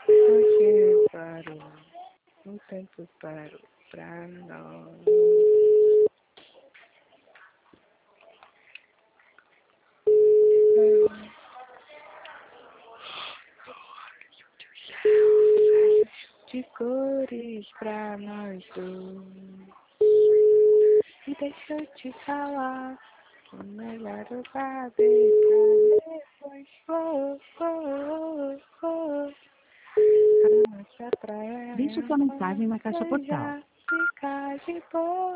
Porque parou, o tempo parou pra nós. De cores pra nós dois. E deixa eu te falar, o melhor lugar depois foi a nossa praia. Deixe sua mensagem na caixa postal. Já ficar de boa.